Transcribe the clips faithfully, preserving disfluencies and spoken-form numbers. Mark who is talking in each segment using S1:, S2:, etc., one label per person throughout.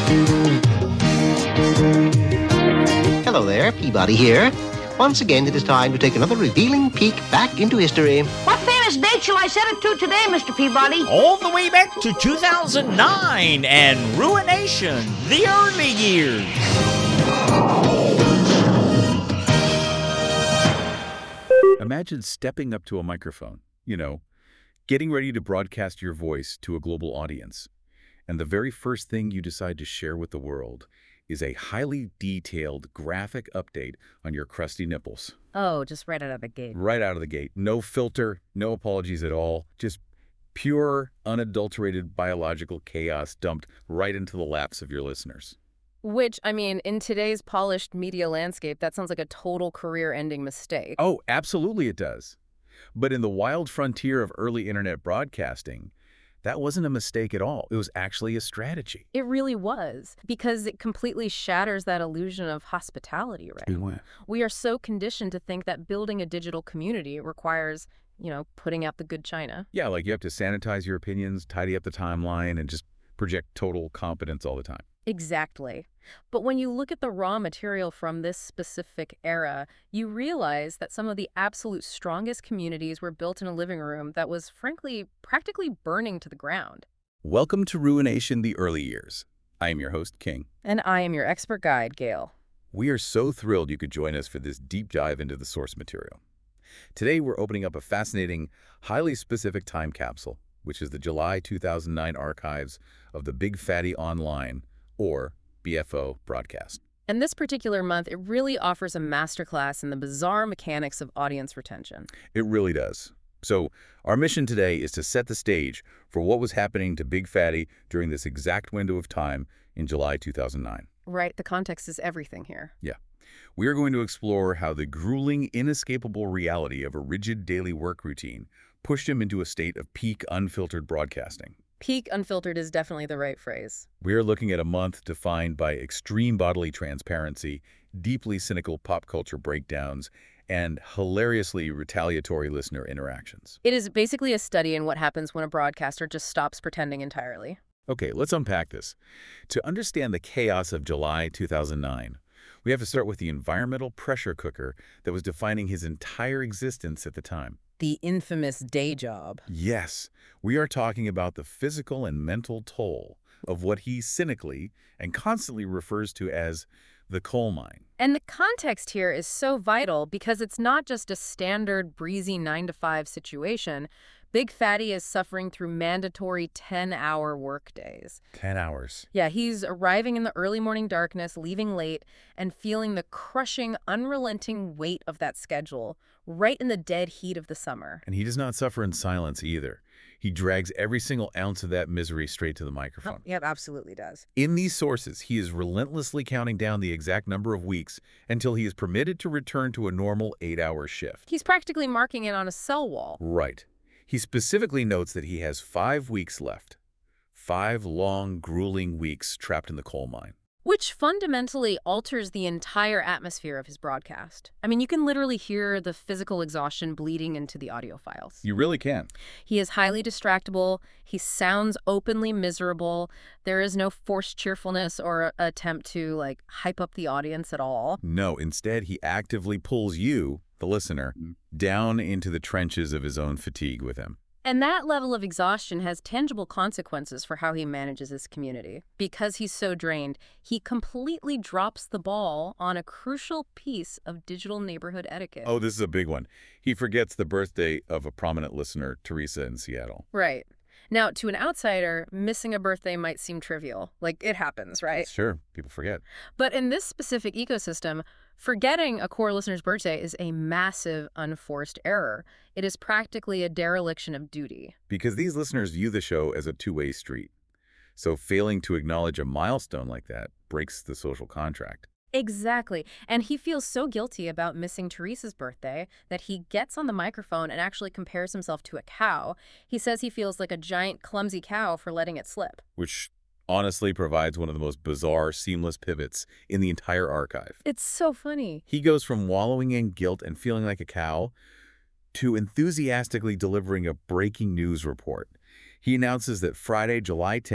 S1: Hello there, Peabody here. Once again, it is time to take another revealing peek back into history.
S2: What famous date shall I set it to today, Mister Peabody?
S3: All the way back to two thousand nine and Ruination, the early years.
S4: Imagine stepping up to a microphone, you know, getting ready to broadcast your voice to a global audience. And the very first thing you decide to share with the world is a highly detailed graphic update on your crusty nipples.
S5: Oh, just right out of the gate.
S4: Right out of the gate. No filter, no apologies at all. Just pure, unadulterated biological chaos dumped right into the laps of your listeners.
S5: Which, I mean, in today's polished media landscape, that sounds like a total career-ending mistake.
S4: Oh, absolutely it does. But in the wild frontier of early internet broadcasting, that wasn't a mistake at all. It was actually a strategy.
S5: It really was, because it completely shatters that illusion of hospitality, right?
S4: What?
S5: We are so conditioned to think that building a digital community requires, you know, putting out the good china.
S4: Yeah, like you have to sanitize your opinions, tidy up the timeline, and just project total competence all the time.
S5: Exactly. But when you look at the raw material from this specific era, you realize that some of the absolute strongest communities were built in a living room that was, frankly, practically burning to the ground.
S4: Welcome to Ruination, the Early Years. I am your host, King.
S5: And I am your expert guide, Gail.
S4: We are so thrilled you could join us for this deep dive into the source material. Today, we're opening up a fascinating, highly specific time capsule, which is the July two thousand nine archives of the Big Fatty Online, or B F O, broadcast.
S5: And this particular month, it really offers a masterclass in the bizarre mechanics of audience retention.
S4: It really does. So our mission today is to set the stage for what was happening to Big Fatty during this exact window of time in July two thousand nine.
S5: Right, the context is everything here.
S4: Yeah. We are going to explore how the grueling, inescapable reality of a rigid daily work routine pushed him into a state of peak unfiltered broadcasting.
S5: Peak unfiltered is definitely the right phrase.
S4: We're looking at a month defined by extreme bodily transparency, deeply cynical pop culture breakdowns, and hilariously retaliatory listener interactions.
S5: It is basically a study in what happens when a broadcaster just stops pretending entirely.
S4: Okay, let's unpack this. To understand the chaos of July two thousand nine, we have to start with the environmental pressure cooker that was defining his entire existence at the time.
S5: The infamous day job.
S4: Yes, we are talking about the physical and mental toll of what he cynically and constantly refers to as the coal mine.
S5: And the context here is so vital because it's not just a standard breezy nine to five situation. Big Fatty is suffering through mandatory ten-hour workdays.
S4: Ten hours.
S5: Yeah, he's arriving in the early morning darkness, leaving late, and feeling the crushing, unrelenting weight of that schedule right in the dead heat of the summer.
S4: And he does not suffer in silence either. He drags every single ounce of that misery straight to the microphone.
S5: Oh, yeah, absolutely does.
S4: In these sources, he is relentlessly counting down the exact number of weeks until he is permitted to return to a normal eight-hour shift.
S5: He's practically marking it on a cell wall.
S4: Right. He specifically notes that he has five weeks left. Five long, grueling weeks trapped in the coal mine.
S5: Which fundamentally alters the entire atmosphere of his broadcast. I mean, you can literally hear the physical exhaustion bleeding into the audio files.
S4: You really can.
S5: He is highly distractible. He sounds openly miserable. There is no forced cheerfulness or attempt to, like, hype up the audience at all.
S4: No, instead, he actively pulls you, the listener, down into the trenches of his own fatigue with him.
S5: And that level of exhaustion has tangible consequences for how he manages his community. Because he's so drained, he completely drops the ball on a crucial piece of digital neighborhood etiquette.
S4: Oh, this is a big one. He forgets the birthday of a prominent listener, Teresa in Seattle.
S5: Right. Now, to an outsider, missing a birthday might seem trivial. Like, it happens, right?
S4: Sure, people forget.
S5: But in this specific ecosystem, forgetting a core listener's birthday is a massive unforced error. It is practically a dereliction of duty.
S4: Because these listeners view the show as a two-way street. So failing to acknowledge a milestone like that breaks the social contract.
S5: Exactly. And he feels so guilty about missing Teresa's birthday that he gets on the microphone and actually compares himself to a cow. He says he feels like a giant, clumsy cow for letting it slip.
S4: Which honestly provides one of the most bizarre, seamless pivots in the entire archive.
S5: It's so funny.
S4: He goes from wallowing in guilt and feeling like a cow to enthusiastically delivering a breaking news report. He announces that Friday, July tenth,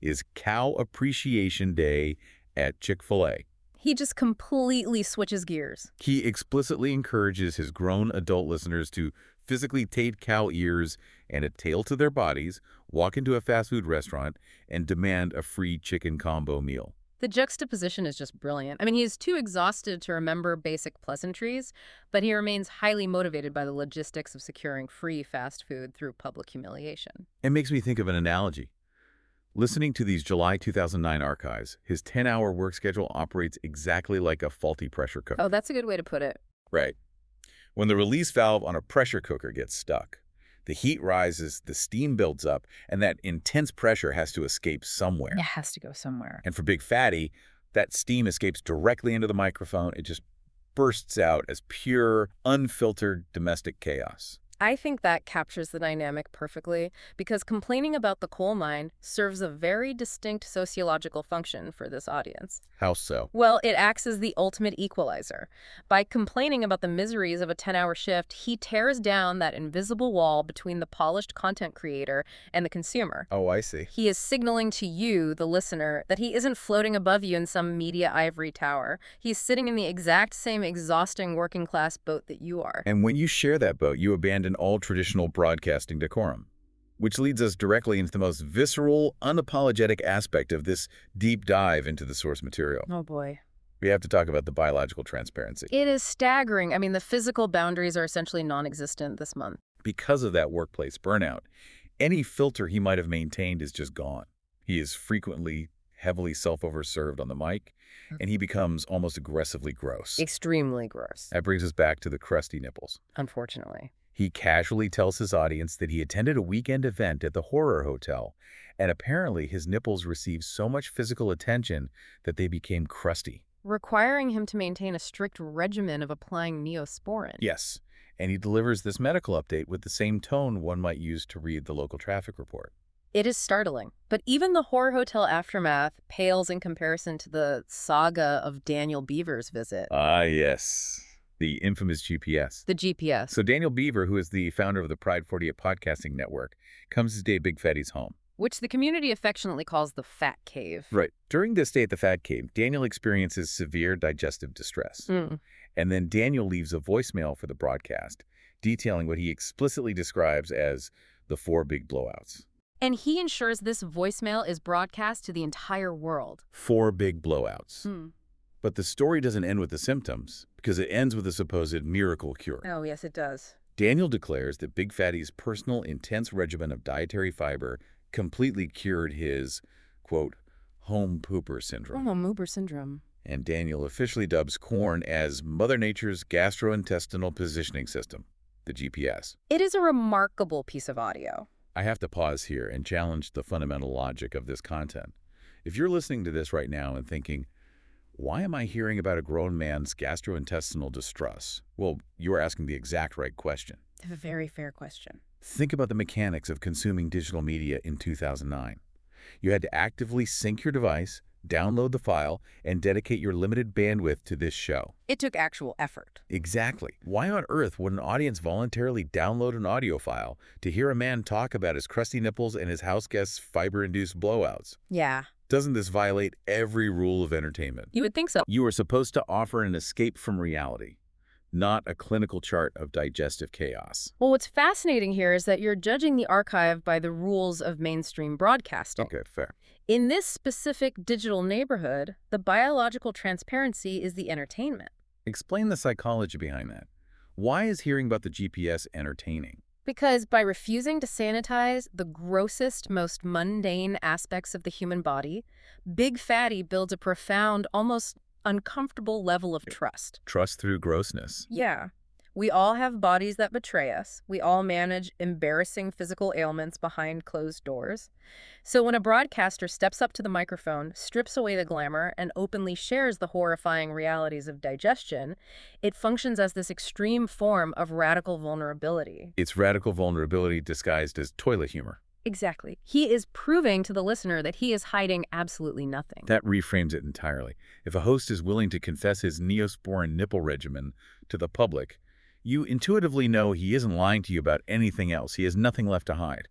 S4: is Cow Appreciation Day at Chick-fil-A.
S5: He just completely switches gears.
S4: He explicitly encourages his grown adult listeners to physically tape cow ears and a tail to their bodies, walk into a fast food restaurant, and demand a free chicken combo meal.
S5: The juxtaposition is just brilliant. I mean, he's too exhausted to remember basic pleasantries, but he remains highly motivated by the logistics of securing free fast food through public humiliation.
S4: It makes me think of an analogy. Listening to these July two thousand nine archives, his ten-hour work schedule operates exactly like a faulty pressure cooker.
S5: Oh, that's a good way to put it.
S4: Right. When the release valve on a pressure cooker gets stuck, the heat rises, the steam builds up, and that intense pressure has to escape somewhere.
S5: It has to go somewhere.
S4: And for Big Fatty, that steam escapes directly into the microphone. It just bursts out as pure, unfiltered domestic chaos.
S5: I think that captures the dynamic perfectly, because complaining about the coal mine serves a very distinct sociological function for this audience.
S4: How so?
S5: Well, it acts as the ultimate equalizer. By complaining about the miseries of a ten-hour shift, he tears down that invisible wall between the polished content creator and the consumer.
S4: Oh, I see.
S5: He is signaling to you, the listener, that he isn't floating above you in some media ivory tower. He's sitting in the exact same exhausting working-class boat that you are.
S4: And when you share that boat, you abandon all traditional broadcasting decorum. Which leads us directly into the most visceral, unapologetic aspect of this deep dive into the source material.
S5: Oh, boy.
S4: We have to talk about the biological transparency.
S5: It is staggering. I mean, the physical boundaries are essentially non-existent this month.
S4: Because of that workplace burnout, any filter he might have maintained is just gone. He is frequently heavily self-overserved on the mic, and he becomes almost aggressively gross.
S5: Extremely gross.
S4: That brings us back to the crusty nipples.
S5: Unfortunately.
S4: He casually tells his audience that he attended a weekend event at the Horror Hotel, and apparently his nipples received so much physical attention that they became crusty.
S5: Requiring him to maintain a strict regimen of applying Neosporin.
S4: Yes, and he delivers this medical update with the same tone one might use to read the local traffic report.
S5: It is startling, but even the Horror Hotel aftermath pales in comparison to the saga of Daniel Beaver's visit.
S4: Ah, yes. The infamous G P S.
S5: The G P S.
S4: So Daniel Beaver, who is the founder of the Pride forty-eight podcasting network, comes to stay at Big Fatty's home.
S5: Which the community affectionately calls the Fat Cave.
S4: Right. During this stay at the Fat Cave, Daniel experiences severe digestive distress.
S5: Mm.
S4: And then Daniel leaves a voicemail for the broadcast, detailing what he explicitly describes as the four big blowouts.
S5: And he ensures this voicemail is broadcast to the entire world.
S4: Four big blowouts.
S5: Mm.
S4: But the story doesn't end with the symptoms, because it ends with a supposed miracle cure.
S5: Oh, yes, it does.
S4: Daniel declares that Big Fatty's personal intense regimen of dietary fiber completely cured his, quote, home pooper syndrome.
S5: Oh, Mooper syndrome.
S4: And Daniel officially dubs corn as Mother Nature's gastrointestinal positioning system, the G P S.
S5: It is a remarkable piece of audio.
S4: I have to pause here and challenge the fundamental logic of this content. If you're listening to this right now and thinking, why am I hearing about a grown man's gastrointestinal distress? Well, you are asking the exact right question.
S5: A very fair question.
S4: Think about the mechanics of consuming digital media in two thousand nine. You had to actively sync your device, download the file, and dedicate your limited bandwidth to this show.
S5: It took actual effort.
S4: Exactly. Why on earth would an audience voluntarily download an audio file to hear a man talk about his crusty nipples and his house guests' fiber-induced blowouts?
S5: Yeah.
S4: Doesn't this violate every rule of entertainment?
S5: You would think so.
S4: You are supposed to offer an escape from reality, not a clinical chart of digestive chaos.
S5: Well, what's fascinating here is that you're judging the archive by the rules of mainstream broadcasting.
S4: Okay, fair.
S5: In this specific digital neighborhood, the biological transparency is the entertainment.
S4: Explain the psychology behind that. Why is hearing about the G P S entertaining?
S5: Because by refusing to sanitize the grossest, most mundane aspects of the human body, Big Fatty builds a profound, almost uncomfortable level of trust.
S4: Trust through grossness.
S5: Yeah. We all have bodies that betray us. We all manage embarrassing physical ailments behind closed doors. So when a broadcaster steps up to the microphone, strips away the glamour, and openly shares the horrifying realities of digestion, it functions as this extreme form of radical vulnerability.
S4: It's radical vulnerability disguised as toilet humor.
S5: Exactly. He is proving to the listener that he is hiding absolutely nothing.
S4: That reframes it entirely. If a host is willing to confess his Neosporin nipple regimen to the public, you intuitively know he isn't lying to you about anything else. He has nothing left to hide.
S5: Right.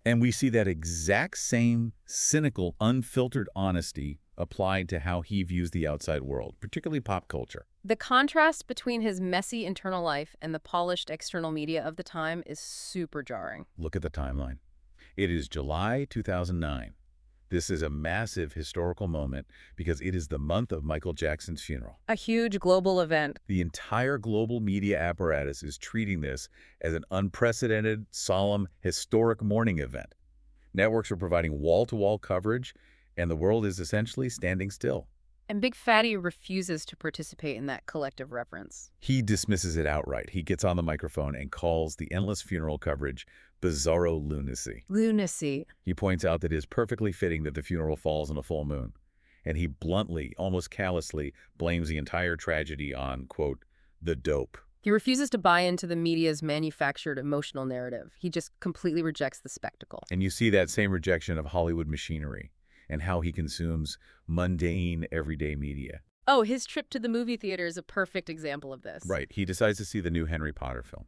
S4: And we see that exact same cynical, unfiltered honesty applied to how he views the outside world, particularly pop culture.
S5: The contrast between his messy internal life and the polished external media of the time is super jarring.
S4: Look at the timeline. It is July two thousand nine. This is a massive historical moment because it is the month of Michael Jackson's funeral.
S5: A huge global event.
S4: The entire global media apparatus is treating this as an unprecedented, solemn, historic mourning event. Networks are providing wall-to-wall coverage, and the world is essentially standing still.
S5: And Big Fatty refuses to participate in that collective reverence.
S4: He dismisses it outright. He gets on the microphone and calls the endless funeral coverage bizarro lunacy.
S5: Lunacy.
S4: He points out that it is perfectly fitting that the funeral falls on a full moon. And he bluntly, almost callously, blames the entire tragedy on, quote, the dope.
S5: He refuses to buy into the media's manufactured emotional narrative. He just completely rejects the spectacle.
S4: And you see that same rejection of Hollywood machinery and how he consumes mundane, everyday media.
S5: Oh, his trip to the movie theater is a perfect example of this.
S4: Right. He decides to see the new Harry Potter film.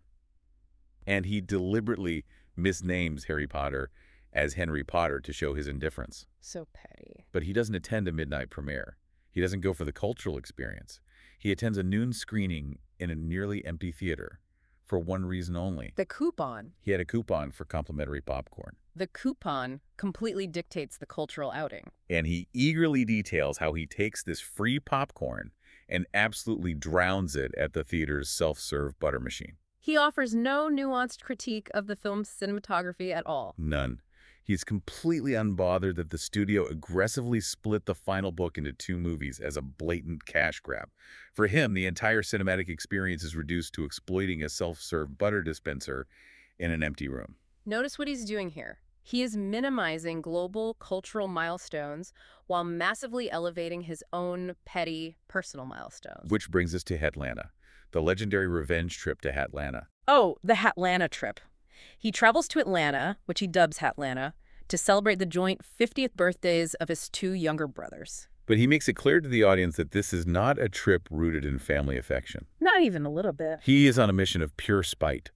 S4: And he deliberately misnames Harry Potter as Henry Potter to show his indifference.
S5: So petty.
S4: But he doesn't attend a midnight premiere. He doesn't go for the cultural experience. He attends a noon screening in a nearly empty theater for one reason only.
S5: The coupon.
S4: He had a coupon for complimentary popcorn.
S5: The coupon completely dictates the cultural outing.
S4: And he eagerly details how he takes this free popcorn and absolutely drowns it at the theater's self-serve butter machine.
S5: He offers no nuanced critique of the film's cinematography at all.
S4: None. He's completely unbothered that the studio aggressively split the final book into two movies as a blatant cash grab. For him, the entire cinematic experience is reduced to exploiting a self-serve butter dispenser in an empty room.
S5: Notice what he's doing here. He is minimizing global cultural milestones while massively elevating his own petty personal milestones.
S4: Which brings us to Hatlanta, the legendary revenge trip to Hatlanta.
S5: Oh, the Hatlanta trip. He travels to Atlanta, which he dubs Hatlanta, to celebrate the joint fiftieth birthdays of his two younger brothers.
S4: But he makes it clear to the audience that this is not a trip rooted in family affection.
S5: Not even a little bit.
S4: He is on a mission of pure spite.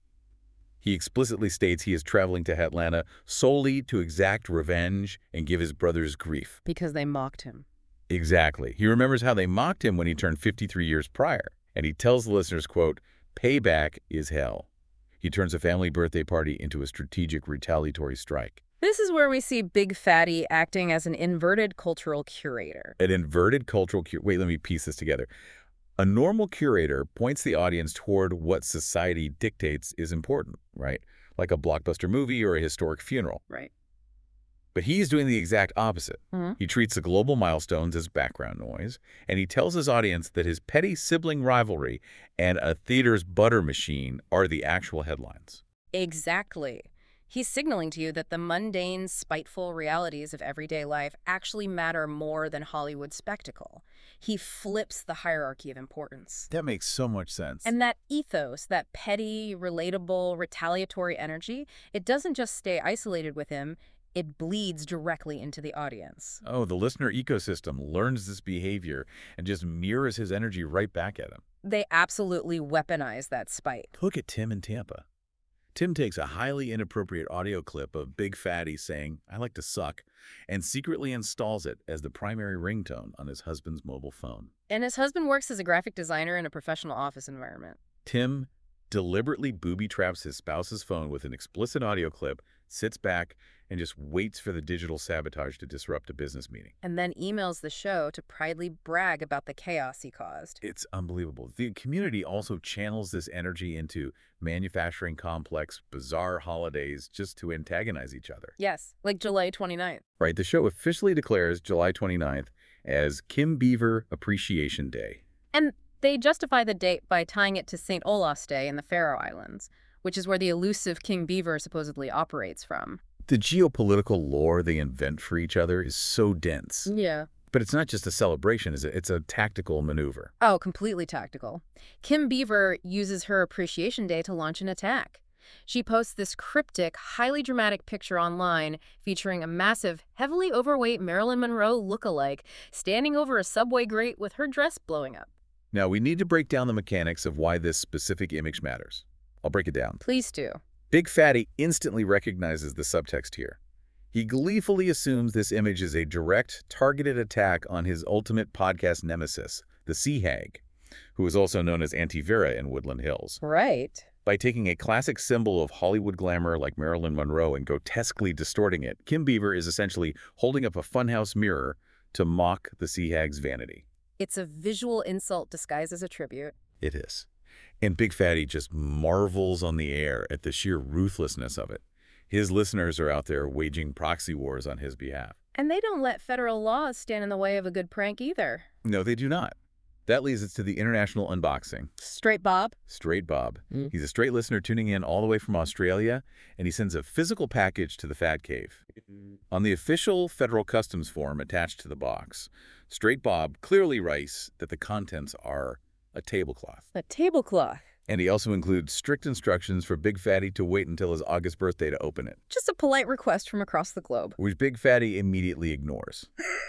S4: He explicitly states he is traveling to Hatlanta solely to exact revenge and give his brothers grief.
S5: Because they mocked him.
S4: Exactly. He remembers how they mocked him when he turned fifty-three years prior. And he tells the listeners, quote, payback is hell. He turns a family birthday party into a strategic retaliatory strike.
S5: This is where we see Big Fatty acting as an inverted cultural curator.
S4: An inverted cultural curator. Wait, let me piece this together. A normal curator points the audience toward what society dictates is important, right? Like a blockbuster movie or a historic funeral.
S5: Right.
S4: But he's doing the exact opposite.
S5: Mm-hmm.
S4: He treats the global milestones as background noise, and he tells his audience that his petty sibling rivalry and a theater's butter machine are the actual headlines.
S5: Exactly. He's signaling to you that the mundane, spiteful realities of everyday life actually matter more than Hollywood spectacle. He flips the hierarchy of importance.
S4: That makes so much sense.
S5: And that ethos, that petty, relatable, retaliatory energy, it doesn't just stay isolated with him, it bleeds directly into the audience.
S4: Oh, the listener ecosystem learns this behavior and just mirrors his energy right back at him.
S5: They absolutely weaponize that spite.
S4: Look at Tim in Tampa. Tim takes a highly inappropriate audio clip of Big Fatty saying, I like to suck, and secretly installs it as the primary ringtone on his husband's mobile phone.
S5: And his husband works as a graphic designer in a professional office environment.
S4: Tim deliberately booby-traps his spouse's phone with an explicit audio clip, sits back, and just waits for the digital sabotage to disrupt a business meeting.
S5: And then emails the show to proudly brag about the chaos he caused.
S4: It's unbelievable. The community also channels this energy into manufacturing complex, bizarre holidays just to antagonize each other.
S5: Yes, like July twenty-ninth.
S4: Right, the show officially declares July twenty-ninth as Kim Beaver Appreciation Day.
S5: And they justify the date by tying it to Saint Olaf's Day in the Faroe Islands, which is where the elusive King Beaver supposedly operates from.
S4: The geopolitical lore they invent for each other is so dense.
S5: Yeah.
S4: But it's not just a celebration, is it? It's a tactical maneuver.
S5: Oh, completely tactical. Kim Beaver uses her Appreciation Day to launch an attack. She posts this cryptic, highly dramatic picture online featuring a massive, heavily overweight Marilyn Monroe look-alike standing over a subway grate with her dress blowing up.
S4: Now, we need to break down the mechanics of why this specific image matters. I'll break it down.
S5: Please do.
S4: Big Fatty instantly recognizes the subtext here. He gleefully assumes this image is a direct, targeted attack on his ultimate podcast nemesis, the Sea Hag, who is also known as Auntie Vera in Woodland Hills.
S5: Right.
S4: By taking a classic symbol of Hollywood glamour like Marilyn Monroe and grotesquely distorting it, Kim Beaver is essentially holding up a funhouse mirror to mock the Sea Hag's vanity.
S5: It's a visual insult disguised as a tribute.
S4: It is. And Big Fatty just marvels on the air at the sheer ruthlessness of it. His listeners are out there waging proxy wars on his behalf.
S5: And they don't let federal laws stand in the way of a good prank either.
S4: No, they do not. That leads us to the international unboxing.
S5: Straight Bob?
S4: Straight Bob.
S5: Mm.
S4: He's a straight listener tuning in all the way from Australia, and he sends a physical package to the Fat Cave. On the official federal customs form attached to the box, Straight Bob clearly writes that the contents are a tablecloth.
S5: A tablecloth.
S4: And he also includes strict instructions for Big Fatty to wait until his August birthday to open it.
S5: Just a polite request from across the globe.
S4: Which Big Fatty immediately ignores.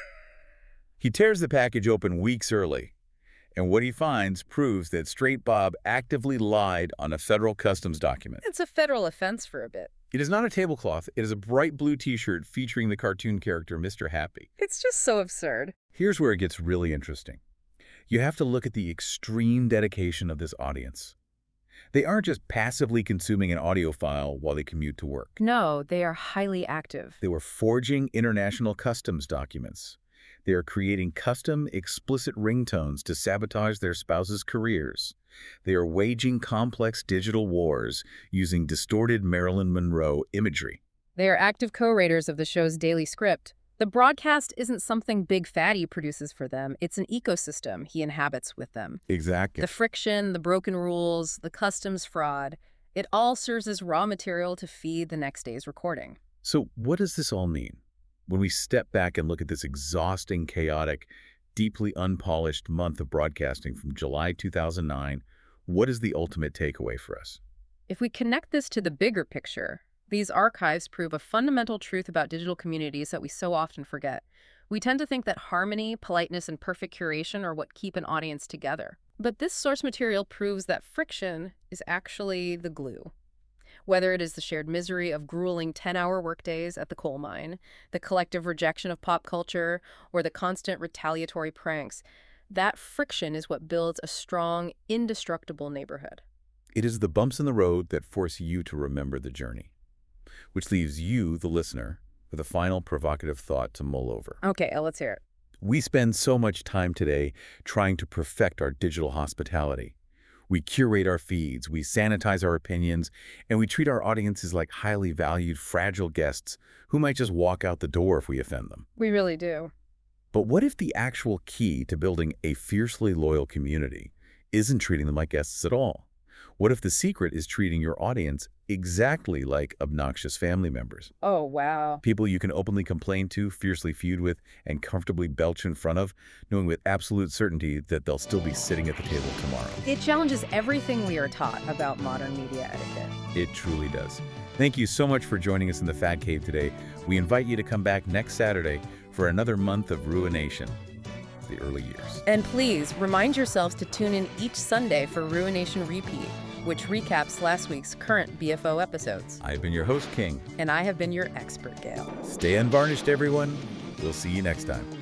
S4: He tears the package open weeks early, and what he finds proves that Straight Bob actively lied on a federal customs document.
S5: It's a federal offense for a bit.
S4: It is not a tablecloth. It is a bright blue t-shirt featuring the cartoon character Mister Happy.
S5: It's just so absurd.
S4: Here's where it gets really interesting. You have to look at the extreme dedication of this audience. They aren't just passively consuming an audio file while they commute to work.
S5: No, they are highly active.
S4: They were forging international customs documents. They are creating custom, explicit ringtones to sabotage their spouses' careers. They are waging complex digital wars using distorted Marilyn Monroe imagery.
S5: They are active co-writers of the show's daily script. The broadcast isn't something Big Fatty produces for them. It's an ecosystem he inhabits with them.
S4: Exactly.
S5: The friction, the broken rules, the customs fraud, it all serves as raw material to feed the next day's recording.
S4: So what does this all mean? When we step back and look at this exhausting, chaotic, deeply unpolished month of broadcasting from July two thousand nine, what is the ultimate takeaway for us?
S5: If we connect this to the bigger picture, these archives prove a fundamental truth about digital communities that we so often forget. We tend to think that harmony, politeness, and perfect curation are what keep an audience together. But this source material proves that friction is actually the glue. Whether it is the shared misery of grueling ten-hour workdays at the coal mine, the collective rejection of pop culture, or the constant retaliatory pranks, that friction is what builds a strong, indestructible neighborhood.
S4: It is the bumps in the road that force you to remember the journey, which leaves you, the listener, with a final provocative thought to mull over.
S5: Okay, let's hear it.
S4: We spend so much time today trying to perfect our digital hospitality. We curate our feeds, we sanitize our opinions, and we treat our audiences like highly valued, fragile guests who might just walk out the door if we offend them.
S5: We really do.
S4: But what if the actual key to building a fiercely loyal community isn't treating them like guests at all? What if the secret is treating your audience exactly like obnoxious family members?
S5: Oh, wow.
S4: People you can openly complain to, fiercely feud with, and comfortably belch in front of, knowing with absolute certainty that they'll still be sitting at the table tomorrow.
S5: It challenges everything we are taught about modern media etiquette.
S4: It truly does. Thank you so much for joining us in the Fat Cave today. We invite you to come back next Saturday for another month of Ruination, the early years.
S5: And please remind yourselves to tune in each Sunday for Ruination Repeat, which recaps last week's current B F O episodes.
S4: I've been your host, King.
S5: And I have been your expert, Gail.
S4: Stay unvarnished, everyone. We'll see you next time.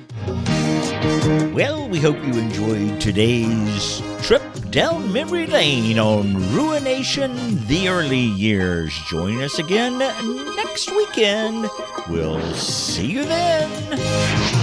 S3: Well, we hope you enjoyed today's trip down memory lane on Ruination, the early years. Join us again next weekend. We'll see you then.